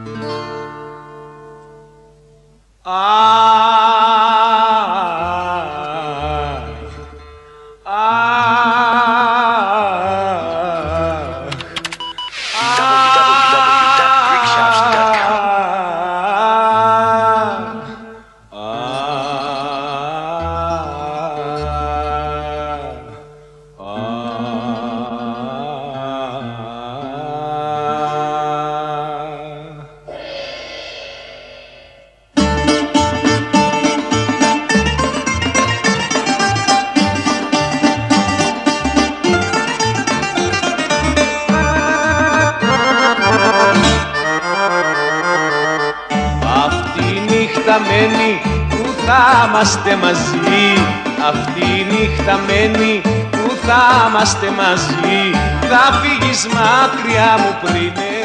Που θα είμαστε μαζί, αυτή η νύχτα μένει που θα είμαστε μαζί. Θα φύγεις μακριά μου πριν